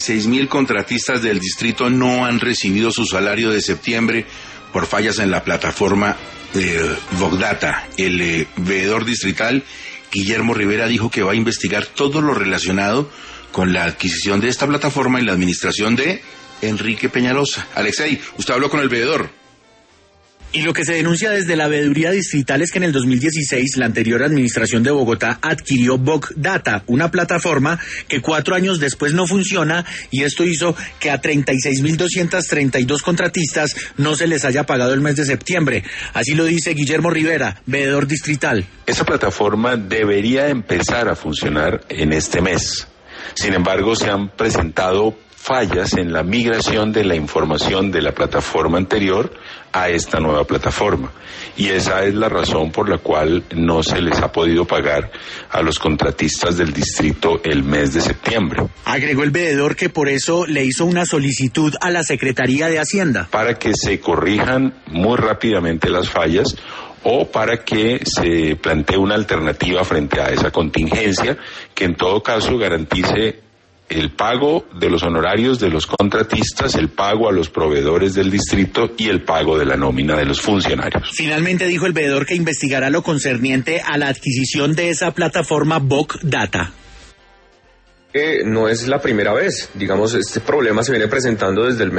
6.000 contratistas del distrito no han recibido su salario de septiembre por fallas en la plataforma Bogdata. El veedor distrital, Guillermo Rivera, dijo que va a investigar todo lo relacionado con la adquisición de esta plataforma y la administración de Enrique Peñalosa. Alexei, usted habló con el veedor. Y lo que se denuncia desde la veeduría distrital es que en el 2016 la anterior administración de Bogotá adquirió Bogdata, una plataforma que 4 años después no funciona, y esto hizo que a 36.232 contratistas no se les haya pagado el mes de septiembre. Así lo dice Guillermo Rivera, veedor distrital. Esa plataforma debería empezar a funcionar en este mes. Sin embargo, se han presentado fallas en la migración de la información de la plataforma anterior a esta nueva plataforma, y esa es la razón por la cual no se les ha podido pagar a los contratistas del distrito el mes de septiembre. Agregó el veedor que por eso le hizo una solicitud a la Secretaría de Hacienda para que se corrijan muy rápidamente las fallas, o para que se plantee una alternativa frente a esa contingencia que en todo caso garantice el pago de los honorarios de los contratistas, el pago a los proveedores del distrito y el pago de la nómina de los funcionarios. Finalmente dijo el veedor que investigará lo concerniente a la adquisición de esa plataforma Bogdata. No es la primera vez, digamos, este problema se viene presentando desde el